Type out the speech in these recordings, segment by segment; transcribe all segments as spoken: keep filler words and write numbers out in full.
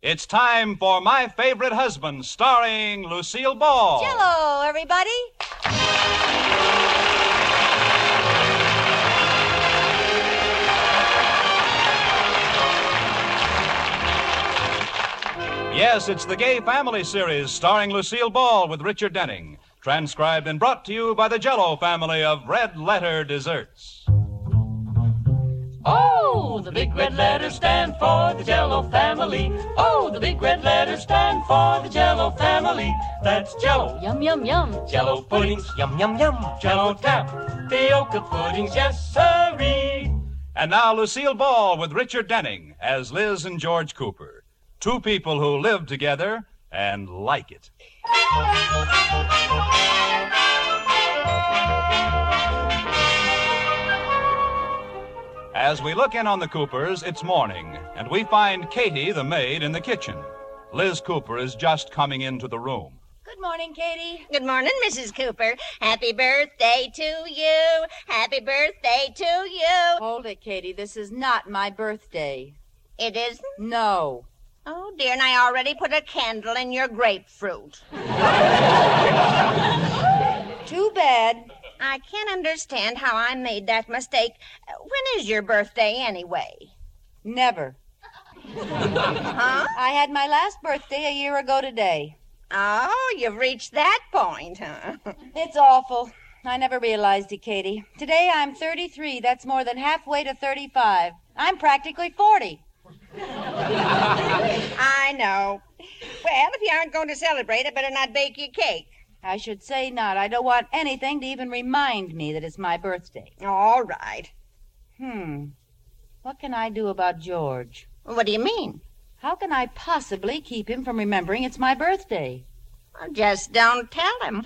It's time for My Favorite Husband, starring Lucille Ball. Jell-O, everybody. Yes, it's the Gay Family series starring Lucille Ball with Richard Denning. Transcribed and brought to you by the Jell-O family of Red Letter Desserts. Oh, the big red letters stand for the Jell-O family. Oh, the big red letters stand for the Jell-O family. That's Jell-O. Yum, yum, yum. Jell-O puddings. Yum, yum, yum. Jell-O tapioca puddings. Yes, sirree. And now Lucille Ball with Richard Denning as Liz and George Cooper. Two people who live together and like it. As we look in on the Coopers, it's morning, and we find Katie, the maid, in the kitchen. Liz Cooper is just coming into the room. Good morning, Katie. Good morning, Missus Cooper. Happy birthday to you. Happy birthday to you. Hold it, Katie. This is not my birthday. It isn't? No. Oh, dear, and I already put a candle in your grapefruit. Too bad. I can't understand how I made that mistake. When is your birthday, anyway? Never. Huh? I had my last birthday a year ago today. Oh, you've reached that point, huh? It's awful. I never realized it, Katie. Today I'm thirty-three. That's more than halfway to thirty-five. I'm practically forty. I know. Well, if you aren't going to celebrate, I better not bake you cake. I should say not. I don't want anything to even remind me that it's my birthday. All right. Hmm. What can I do about George? What do you mean? How can I possibly keep him from remembering it's my birthday? Well, just don't tell him.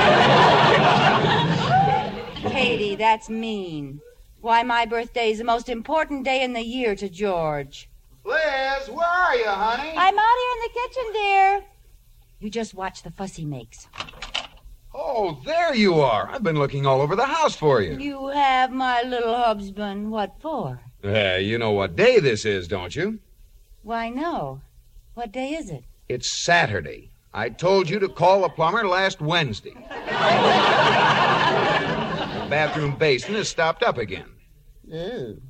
Katie, that's mean. Why, my birthday is the most important day in the year to George. Liz, where are you, honey? I'm out here in the kitchen, dear. You just watch the fuss he makes. Oh, there you are. I've been looking all over the house for you. You have, my little husband. What for? Uh, you know what day this is, don't you? Why, no. What day is it? It's Saturday. I told you to call the plumber last Wednesday. The bathroom basin is stopped up again. Ooh.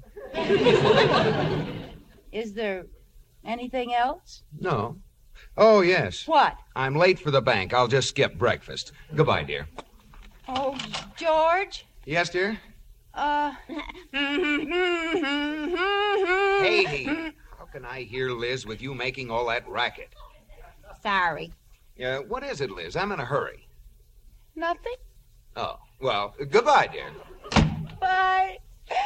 Is there anything else? No. Oh, yes. What? I'm late for the bank. I'll just skip breakfast. Goodbye, dear. Oh, George? Yes, dear? Uh... Katie, how can I hear Liz with you making all that racket? Sorry. Uh, what is it, Liz? I'm in a hurry. Nothing? Oh, well, uh, goodbye, dear. Bye.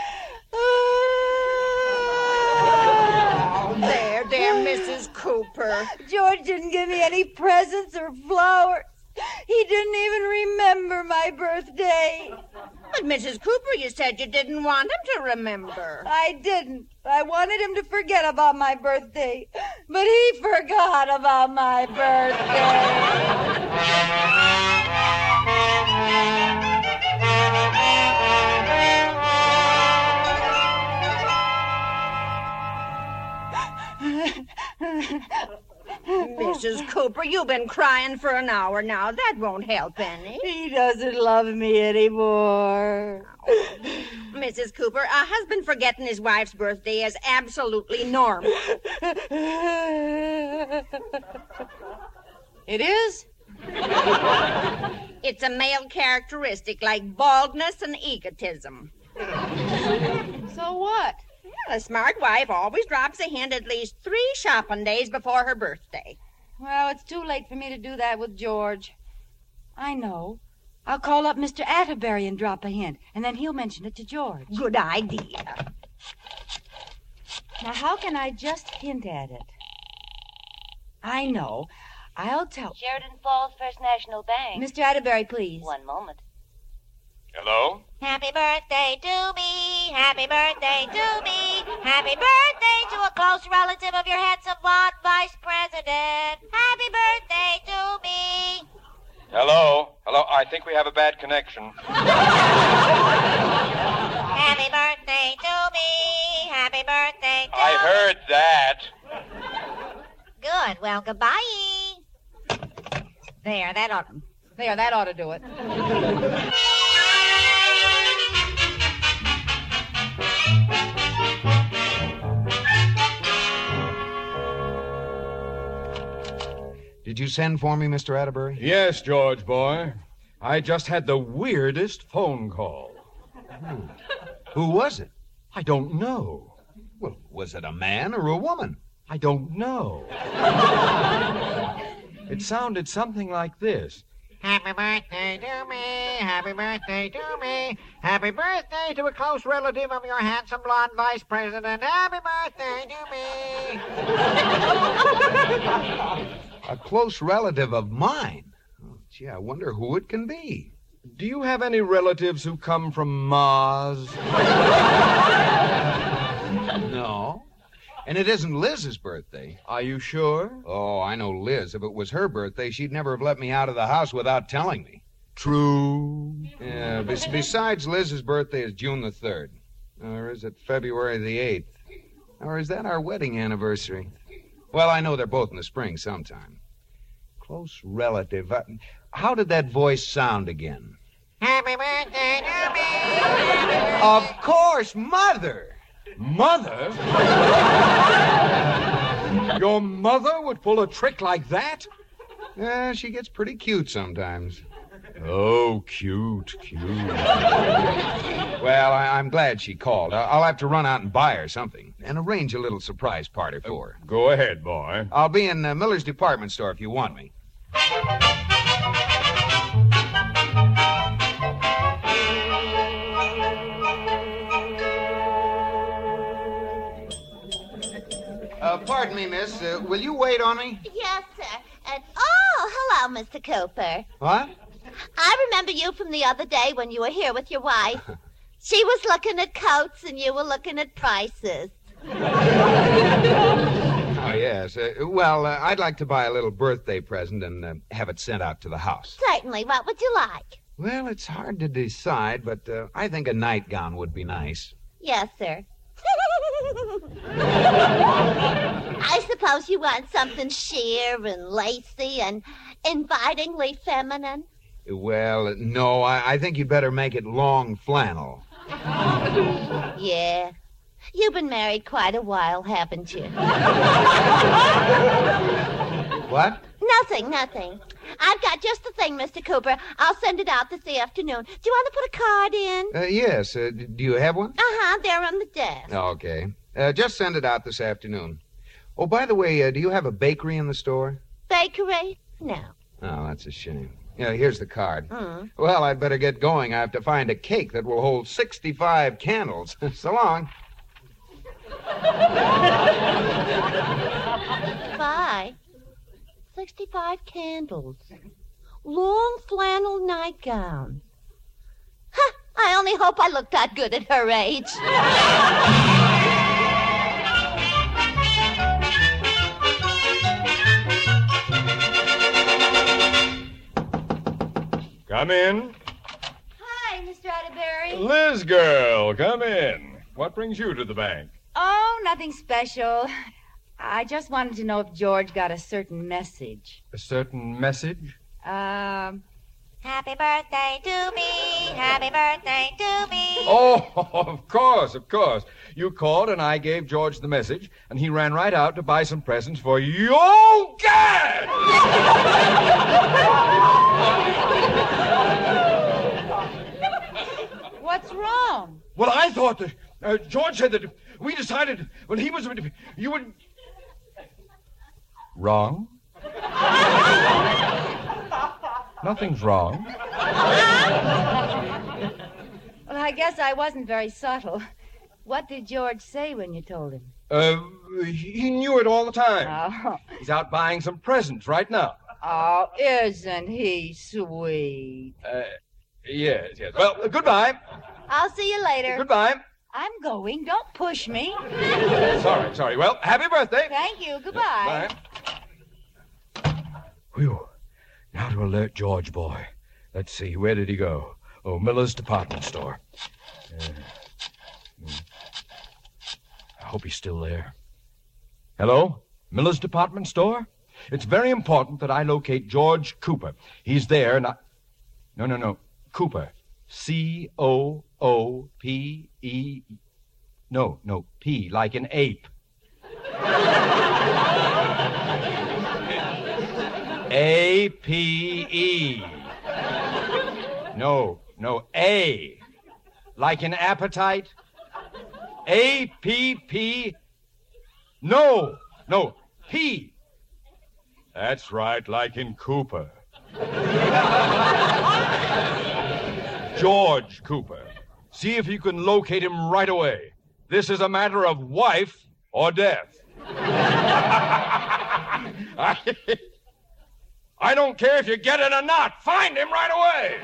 Oh, there, there, Missus Cooper. George didn't give me any presents or flowers. He didn't even remember my birthday. But, Missus Cooper, you said you didn't want him to remember. I didn't. I wanted him to forget about my birthday. But he forgot about my birthday. Missus Cooper, you've been crying for an hour now. That won't help any. He doesn't love me anymore. Missus Cooper, a husband forgetting his wife's birthday is absolutely normal. It is? It's a male characteristic like baldness and egotism. So what? Well, a smart wife always drops a hint at least three shopping days before her birthday. Well, it's too late for me to do that with George. I know. I'll call up Mister Atterbury and drop a hint, and then he'll mention it to George. Good idea. Now, how can I just hint at it? I know. I'll tell... Sheridan Falls First National Bank. Mister Atterbury, please. One moment. Hello? Happy birthday to me. Happy birthday to me. Happy birthday to a close relative of your handsome blonde vice president. Happy birthday to me. Hello? Hello? I think we have a bad connection. Happy birthday to me. Happy birthday to I heard that. Good good. Well, goodbye. There, that ought to... There, that ought to do it. Did you send for me, Mister Atterbury? Yes, George, boy. I just had the weirdest phone call. Hmm. Who was it? I don't know. Well, was it a man or a woman? I don't know. It sounded something like this. Happy birthday to me, happy birthday to me, happy birthday to a close relative of your handsome blonde vice president, happy birthday to me. A close relative of mine? Oh, gee, I wonder who it can be. Do you have any relatives who come from Mars? No. And it isn't Liz's birthday. Are you sure? Oh, I know Liz. If it was her birthday, she'd never have let me out of the house without telling me. True. Yeah, bes- besides, Liz's birthday is June the third. Or is it February the eighth? Or is that our wedding anniversary? Well, I know they're both in the spring sometime. Close relative. Uh, how did that voice sound again? Happy birthday to me. Of course, Mother. Mother? Your mother would pull a trick like that? Yeah, she gets pretty cute sometimes. Oh, cute, cute. Well, I- I'm glad she called. I- I'll have to run out and buy her something and arrange a little surprise party for her. Go ahead, boy. I'll be in uh, Miller's department store if you want me. Uh, pardon me, miss. Uh, will you wait on me? Yes, sir. And oh, hello, Mister Cooper. What? I remember you from the other day when you were here with your wife. She was looking at coats and you were looking at prices. Oh, yes. Uh, well, uh, I'd like to buy a little birthday present and uh, have it sent out to the house. Certainly. What would you like? Well, it's hard to decide, but uh, I think a nightgown would be nice. Yes, sir. I suppose you want something sheer and lacy and invitingly feminine. Well, no, I, I think you'd better make it long flannel. Yeah. You've been married quite a while, haven't you? What? Nothing, nothing. I've got just the thing, Mister Cooper. I'll send it out this afternoon. Do you want to put a card in? Uh, yes. Uh, d- do you have one? Uh-huh, they're on the desk. Okay. Uh, just send it out this afternoon. Oh, by the way, uh, do you have a bakery in the store? Bakery? No. Oh, that's a shame. Yeah, here's the card. Mm. Well, I'd better get going. I have to find a cake that will hold sixty-five candles. So long. Five. Sixty-five candles. Long flannel nightgown. Huh, I only hope I look that good at her age. Come in. Hi, Mister Atterbury. Liz girl, come in. What brings you to the bank? Oh, nothing special. I just wanted to know if George got a certain message. A certain message? Um, Happy birthday to me, happy birthday to me. Oh, of course, of course. You called and I gave George the message, and he ran right out to buy some presents for you. Oh, Gad! what's wrong? Well, I thought that uh, George said that we decided when he was... You would... Wrong? Nothing's wrong. Well, I guess I wasn't very subtle. What did George say when you told him? Uh, he knew it all the time. Oh, He's out buying some presents right now. oh isn't he sweet? Uh, yes, yes. Well, uh, goodbye. I'll see you later. Goodbye. I'm going. Don't push me. Sorry, sorry. Well, happy birthday. Thank you. Goodbye. Bye. Whew. Now to alert George boy. Let's see. Where did he go? Oh, Miller's department store. Uh, hmm. I hope he's still there. Hello? Miller's Department Store? It's very important that I locate George Cooper. He's there, and I... No, no, no. Cooper. C O O P E... No, no, P, like an ape. A P E. No, no, A. Like an appetite. A P P. No, no, P. That's right, like in Cooper. George Cooper. See if you can locate him right away. This is a matter of wife or death. I, I don't care if you get it or not. Find him right away.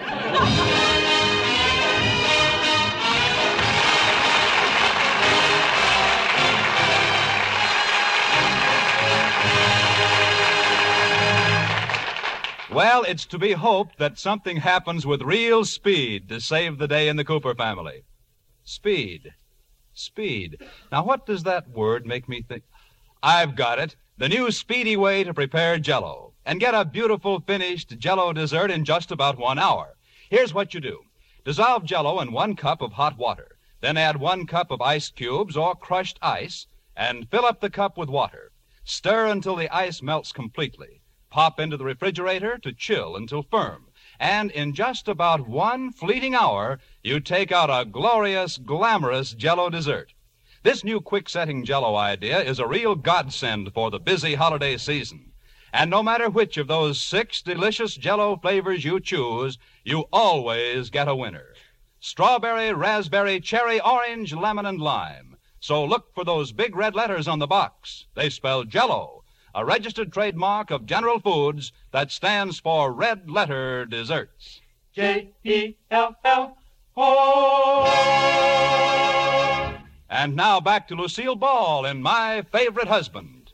Well, it's to be hoped that something happens with real speed to save the day in the Cooper family. Speed. Speed. Now, what does that word make me think? I've got it. The new speedy way to prepare Jell-O and get a beautiful finished Jell-O dessert in just about one hour. Here's what you do. Dissolve Jell-O in one cup of hot water. Then add one cup of ice cubes or crushed ice and fill up the cup with water. Stir until the ice melts completely. Pop into the refrigerator to chill until firm. And in just about one fleeting hour, you take out a glorious, glamorous Jell-O dessert. This new quick-setting Jell-O idea is a real godsend for the busy holiday season. And no matter which of those six delicious Jell-O flavors you choose, you always get a winner. Strawberry, raspberry, cherry, orange, lemon, and lime. So look for those big red letters on the box. They spell Jell-O, a registered trademark of General Foods that stands for Red Letter Desserts. J E L L O. And now back to Lucille Ball in My Favorite Husband.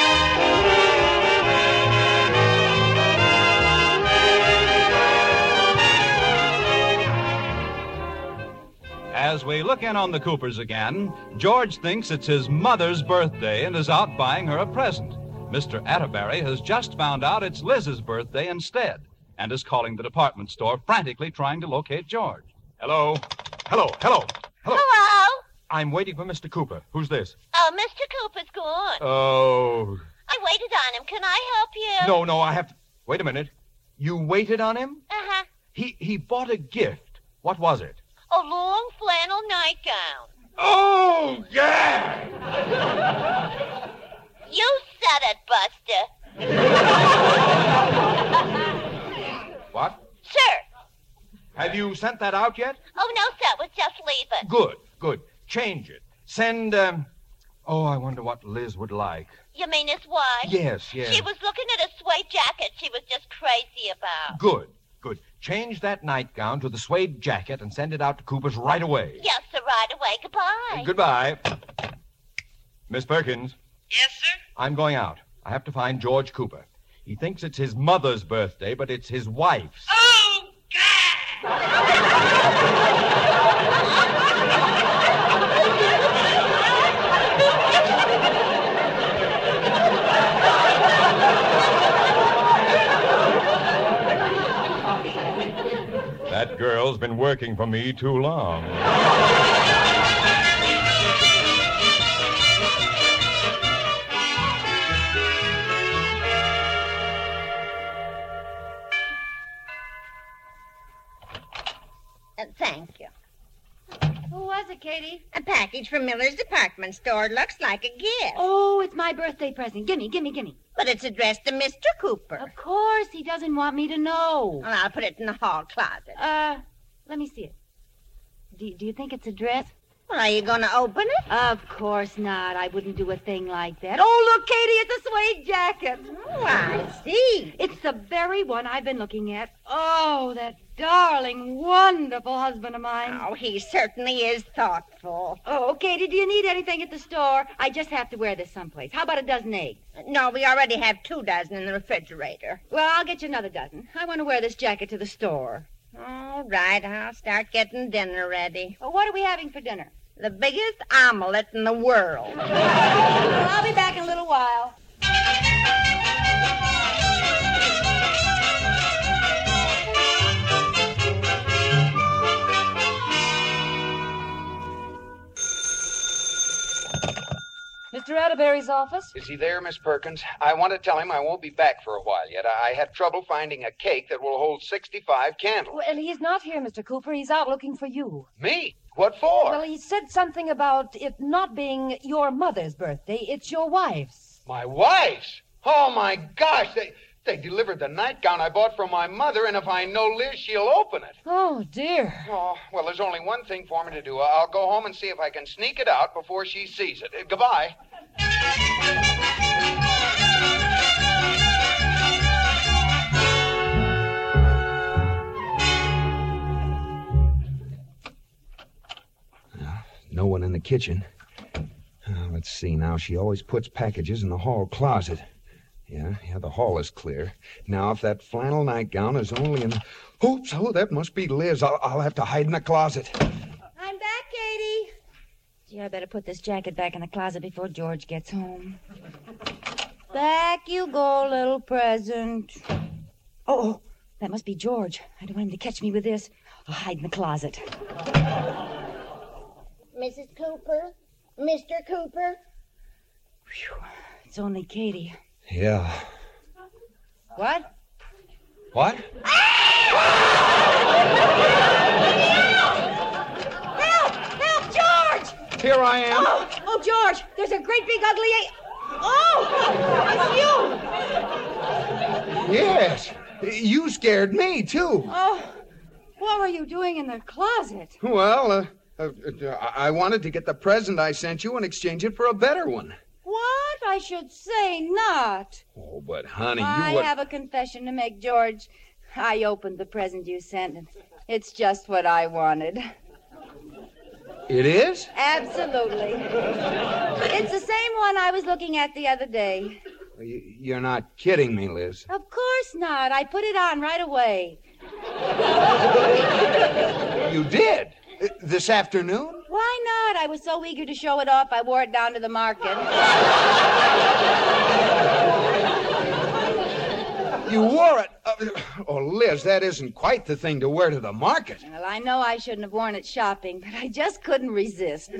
As we look in on the Coopers again, George thinks it's his mother's birthday and is out buying her a present. Mister Atterbury has just found out it's Liz's birthday instead and is calling the department store, frantically trying to locate George. Hello? Hello, hello, hello. Hello? I'm waiting for Mister Cooper. Who's this? Oh, Mister Cooper's gone. Oh. I waited on him. Can I help you? No, no, I have to... Wait a minute. You waited on him? Uh-huh. He he bought a gift. What was it? A long flannel nightgown. Oh, yeah! You said it, Buster. What? Sir. Have you sent that out yet? Oh, no, sir. We're just leaving. Good, good. Change it. Send, um... Oh, I wonder what Liz would like. You mean his wife? Yes, yes. She was looking at a suede jacket she was just crazy about. Good, good. Change that nightgown to the suede jacket and send it out to Cooper's right away. Yes, sir, right away. Goodbye. Goodbye. Miss Perkins. Yes, sir? I'm going out. I have to find George Cooper. He thinks it's his mother's birthday, but it's his wife's. Oh, That girl's been working for me too long. Uh, thank you. Who was it, Katie? A package from Miller's Department Store. Looks like a gift. Oh, it's my birthday present. Gimme, gimme, gimme. But it's addressed to Mister Cooper. Of course, he doesn't want me to know. Well, I'll put it in the hall closet. Uh, let me see it. Do, do you think it's addressed? Well, are you going to open it? Of course not. I wouldn't do a thing like that. Oh, look, Katie, it's a suede jacket. Oh, I see. It's the very one I've been looking at. Oh, that darling, wonderful husband of mine. Oh, he certainly is thoughtful. Oh, Katie, do you need anything at the store? I just have to wear this someplace. How about a dozen eggs? No, we already have two dozen in the refrigerator. Well, I'll get you another dozen. I want to wear this jacket to the store. All right, I'll start getting dinner ready. Well, what are we having for dinner? The biggest omelet in the world. Well, I'll be back in a little while. Mister Atterbury's office? Is he there, Miss Perkins? I want to tell him I won't be back for a while yet. I I had trouble finding a cake that will hold sixty-five candles. Well, he's not here, Mister Cooper. He's out looking for you. Me? What for? Well, he said something about it not being your mother's birthday. It's your wife's. My wife's? Oh, my gosh. They, they delivered the nightgown I bought for my mother, and if I know Liz, she'll open it. Oh, dear. Oh, well, there's only one thing for me to do. I'll go home and see if I can sneak it out before she sees it. Uh, goodbye. No one in the kitchen. Uh, let's see now. She always puts packages in the hall closet. Yeah, yeah, the hall is clear. Now, if that flannel nightgown is only in... Oops, oh, that must be Liz. I'll, I'll have to hide in the closet. I'm back, Katie. Gee, I better put this jacket back in the closet before George gets home. Back you go, little present. Oh, oh, that must be George. I don't want him to catch me with this. I'll hide in the closet. Missus Cooper? Mister Cooper? Whew, it's only Katie. Yeah. What? What? Help! Help, George! Here I am. Oh, oh, George, there's a great big ugly... A- oh, it's you! Yes. You scared me, too. Oh, what were you doing in the closet? Well, uh, uh, uh, I wanted to get the present I sent you and exchange it for a better one. What? I should say not. Oh, but, honey, I you were... have a confession to make, George. I opened the present you sent, and it's just what I wanted. It is? Absolutely. It's the same one I was looking at the other day. You're not kidding me, Liz. Of course not. I put it on right away. You did? This afternoon? Why not? I was so eager to show it off, I wore it down to the market. You wore it? Uh, oh, Liz, that isn't quite the thing to wear to the market. Well, I know I shouldn't have worn it shopping, but I just couldn't resist.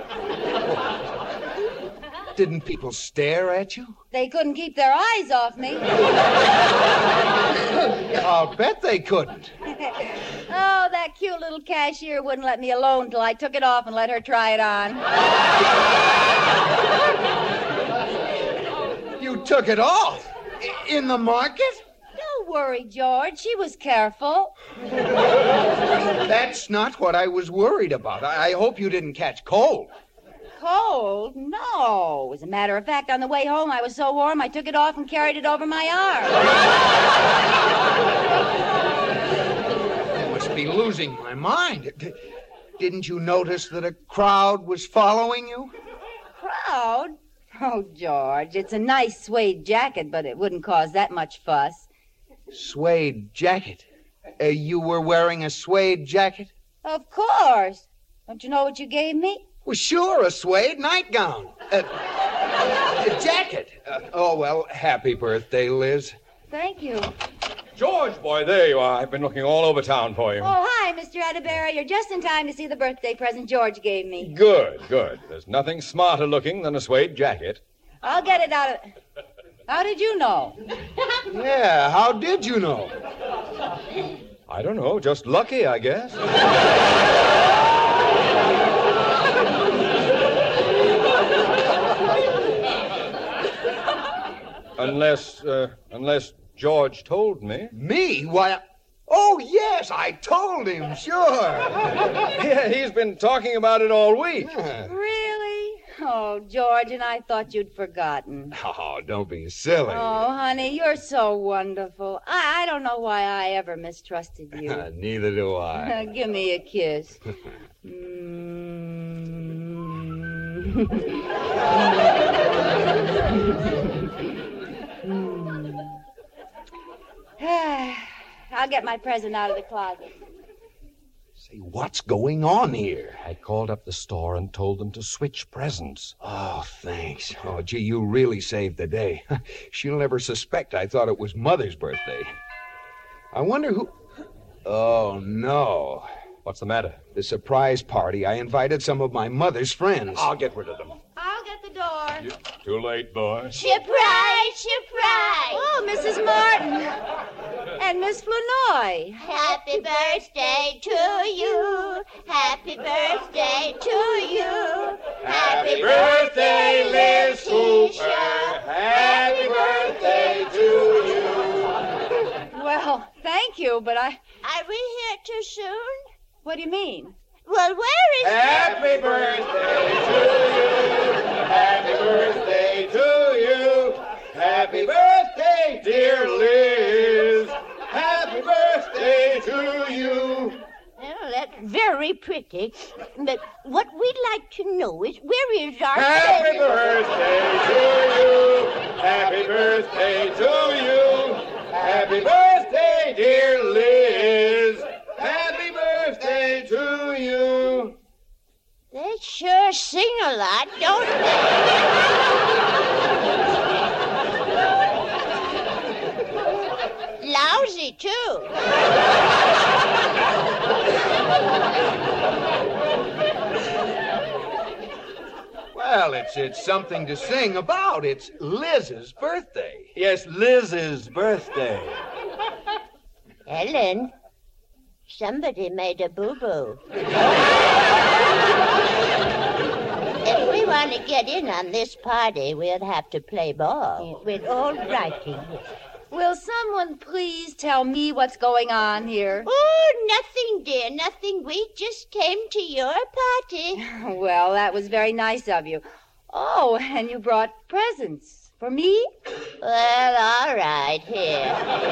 Didn't people stare at you? They couldn't keep their eyes off me. I'll bet they couldn't. Oh, that cute little cashier wouldn't let me alone till I took it off and let her try it on. You took it off? In the market? Don't worry, George. She was careful. That's not what I was worried about. I, I hope you didn't catch cold. Cold? No. As a matter of fact, on the way home, I was so warm, I took it off and carried it over my arm. I must be losing my mind. D- didn't you notice that a crowd was following you? Crowd? Oh, George, it's a nice suede jacket, but it wouldn't cause that much fuss. Suede jacket? Uh, you were wearing a suede jacket? Of course. Don't you know what you gave me? Well, sure, a suede nightgown. Uh, a jacket. Uh, oh, well, happy birthday, Liz. Thank you. George, boy, there you are. I've been looking all over town for you. Oh, hi, Mister Atterbury. You're just in time to see the birthday present George gave me. Good, good. There's nothing smarter looking than a suede jacket. I'll get it out of... How did you know? Yeah, how did you know? I don't know, just lucky, I guess. unless, uh, unless George told me. Me? Why... Oh, yes, I told him, sure. Yeah, he's been talking about it all week. Yeah. Really? Oh, George, and I thought you'd forgotten. Oh, don't be silly. Oh, honey, you're so wonderful. I, I don't know why I ever mistrusted you. Neither do I. Give me a kiss. I'll get my present out of the closet. Say, what's going on here? I called up the store and told them to switch presents. Oh, thanks. Oh, gee, you really saved the day. She'll never suspect I thought it was Mother's birthday. I wonder who... Oh, no. What's the matter? The surprise party. I invited some of my mother's friends. I'll get rid of them. I'll get the door. Too late, boy. Surprise, surprise. Oh, Missus Martin. And Miss Flanoy. Happy birthday to you. Happy birthday to you. Happy birthday, Liz Cooper. Happy birthday to you. Well, thank you, but I... Are we here too soon? What do you mean? Well, where is... Happy birthday to you. Happy birthday to you. Happy birthday, dear Liz. Happy birthday to you. Well, that's very pretty. But what we'd like to know is, where is our... Happy birthday to you. Happy birthday to you. Happy birthday, dear Liz. Happy birthday to you. They sure sing a lot, don't they? Lousy, too. Well, it's it's something to sing about. It's Liz's birthday. Yes, Liz's birthday. Ellen, somebody made a boo-boo. If we want to get in on this party, we'll have to play ball. With all righty. Will someone please tell me what's going on here? Oh, nothing, dear, nothing. We just came to your party. Well, that was very nice of you. Oh, and you brought presents for me? Well, all right, here.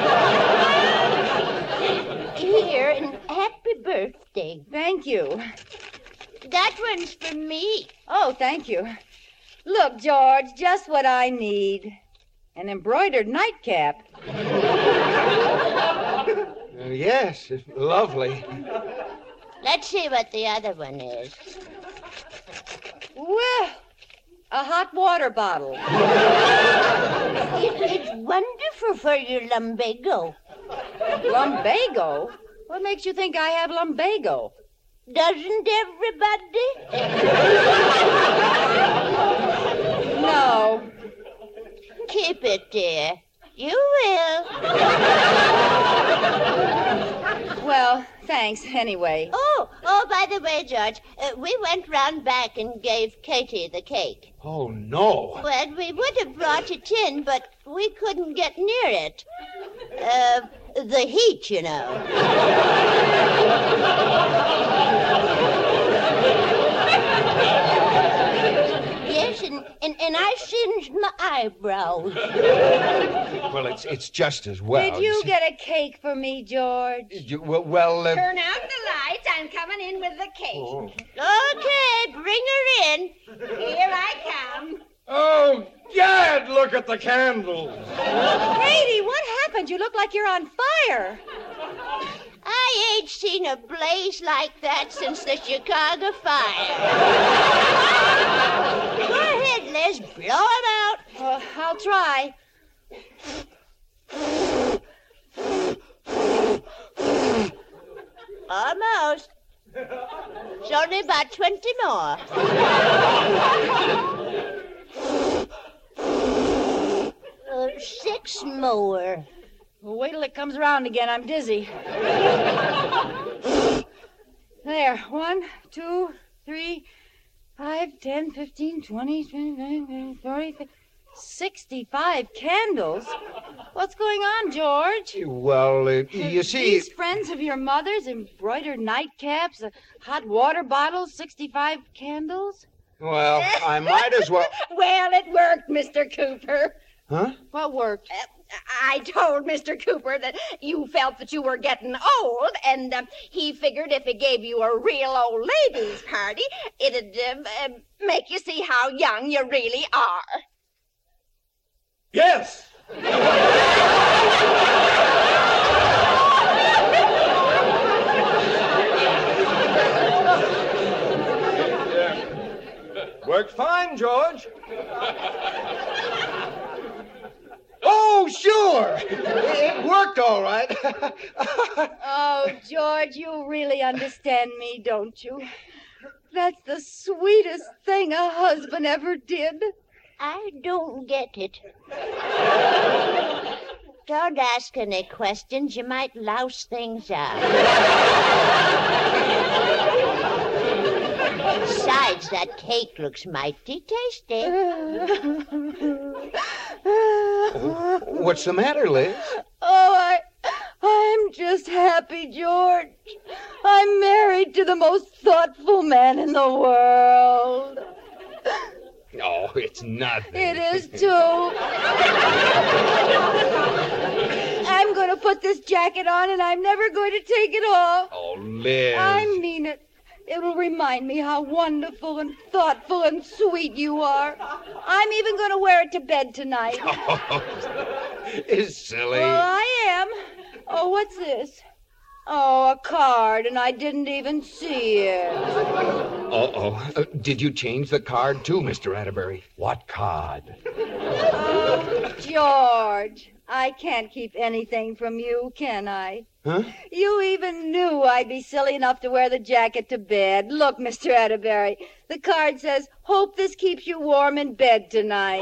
Here, and happy birthday. Thank you. That one's for me. Oh, thank you. Look, George, just what I need. An embroidered nightcap. Uh, yes, it's lovely. Let's see what the other one is. Well, a hot water bottle. It, it's wonderful for your lumbago. Lumbago? What makes you think I have lumbago? Doesn't everybody? No. Keep it, dear. You will. Well, thanks anyway. Oh, oh, by the way, George, uh, we went round back and gave Katie the cake. Oh, no. Well, we would have brought it in, but we couldn't get near it. Uh, the heat, you know. Yes, and, and, and I singed my eyebrows. Well, it's it's just as well. Did you get a cake for me, George? You, well, well uh... Turn out the lights. I'm coming in with the cake. Oh. Okay, bring her in. Here I come. Oh, Gad, look at the candles. Katie, what happened? You look like you're on fire. I ain't seen a blaze like that since the Chicago fire. Go ahead, Liz. Blow 'em out. Uh, I'll try. Almost. It's only about twenty more. Uh, six more. Well, wait till it comes around again. I'm dizzy. There. One, two, three, five, ten, fifteen, twenty, twenty-five, thirty, sixty-five candles? What's going on, George? Well, uh, you see... These friends of your mother's, embroidered nightcaps, uh, hot water bottles, sixty-five candles? Well, I might as well... Well, it worked, Mister Cooper. Huh? What worked? Uh, I told Mister Cooper that you felt that you were getting old, and uh, he figured if he gave you a real old ladies' party, it'd uh, uh, make you see how young you really are. Yes. Oh, sure. It worked all right. Oh, George, you really understand me, don't you? That's the sweetest thing a husband ever did. I don't get it. Don't ask any questions. You might louse things out. Besides, that cake looks mighty tasty. What's the matter, Liz? Oh, I, I'm just happy, George. I'm married to the most thoughtful man in the world. Oh, it's nothing. It is, too. I'm going to put this jacket on, and I'm never going to take it off. Oh, Liz. I mean it. It'll remind me how wonderful and thoughtful and sweet you are. I'm even going to wear it to bed tonight. Oh, it's silly. Well, I am. Oh, what's this? Oh, a card, and I didn't even see it. Uh-oh. Uh, did you change the card, too, Mister Atterbury? What card? Oh, George, I can't keep anything from you, can I? Huh? You even knew I'd be silly enough to wear the jacket to bed. Look, Mister Atterbury, the card says, hope this keeps you warm in bed tonight.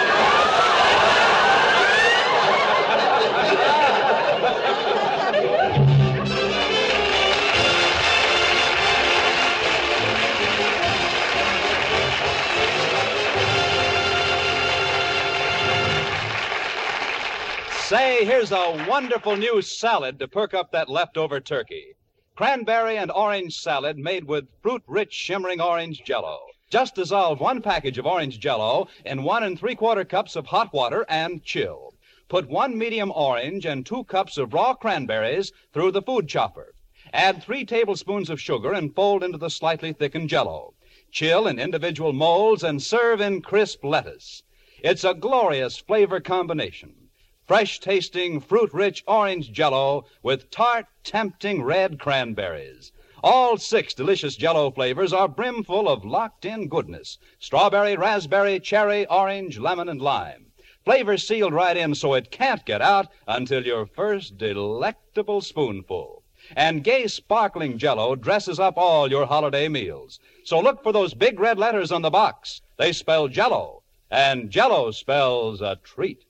Say, here's a wonderful new salad to perk up that leftover turkey. Cranberry and orange salad made with fruit-rich, shimmering orange Jell-O. Just dissolve one package of orange Jell-O in one and three-quarter cups of hot water and chill. Put one medium orange and two cups of raw cranberries through the food chopper. Add three tablespoons of sugar and fold into the slightly thickened Jell-O. Chill in individual molds and serve in crisp lettuce. It's a glorious flavor combination. Fresh-tasting, fruit-rich orange Jell-O with tart, tempting red cranberries. All six delicious Jell-O flavors are brimful of locked-in goodness. Strawberry, raspberry, cherry, orange, lemon, and lime. Flavor sealed right in so it can't get out until your first delectable spoonful. And gay, sparkling Jell-O dresses up all your holiday meals. So look for those big red letters on the box. They spell Jell-O, and Jell-O spells a treat.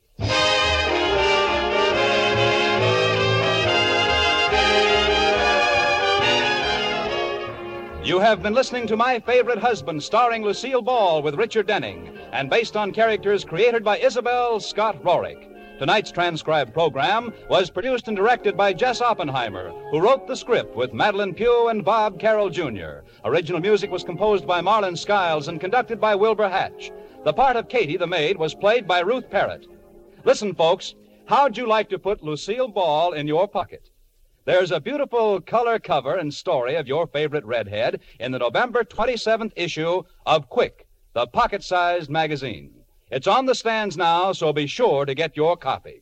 You have been listening to My Favorite Husband, starring Lucille Ball with Richard Denning, and based on characters created by Isabel Scott Rorick. Tonight's transcribed program was produced and directed by Jess Oppenheimer, who wrote the script with Madeline Pugh and Bob Carroll Junior Original music was composed by Marlon Skiles and conducted by Wilbur Hatch. The part of Katie, the maid, was played by Ruth Parrott. Listen, folks, how'd you like to put Lucille Ball in your pocket? There's a beautiful color cover and story of your favorite redhead in the November twenty-seventh issue of Quick, the pocket-sized magazine. It's on the stands now, so be sure to get your copy.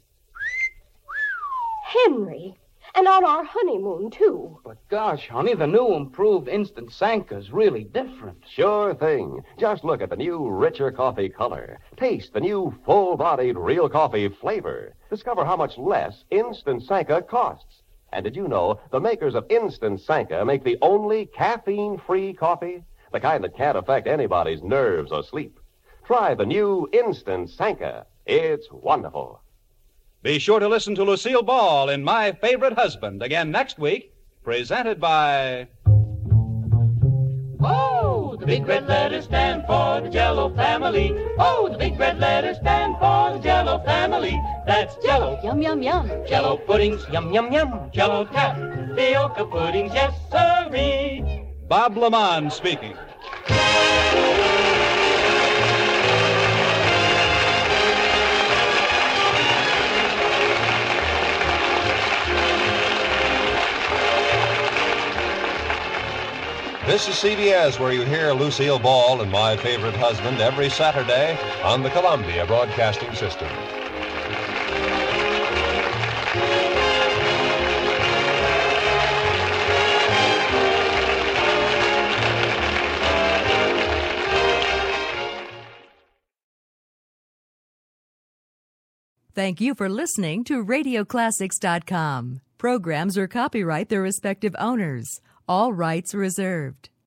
Henry, and on our honeymoon, too. But gosh, honey, the new improved Instant Sanka's really different. Sure thing. Just look at the new richer coffee color. Taste the new full-bodied real coffee flavor. Discover how much less Instant Sanka costs. And did you know the makers of Instant Sanka make the only caffeine-free coffee? The kind that can't affect anybody's nerves or sleep. Try the new Instant Sanka. It's wonderful. Be sure to listen to Lucille Ball in My Favorite Husband again next week, presented by... Oh, the big red letters stand for the Jell-O family. Oh, the big red letters stand for the Jell-O family. That's Jell-O. Yum, yum, yum. Jell-O puddings. Yum, yum, yum. Jell-O tapioca puddings. Yes, sirree. Bob Lamont speaking. This is C B S, where you hear Lucille Ball and My Favorite Husband every Saturday on the Columbia Broadcasting System. thank you for listening to radio classics dot com. Programs are copyright their respective owners. All rights reserved.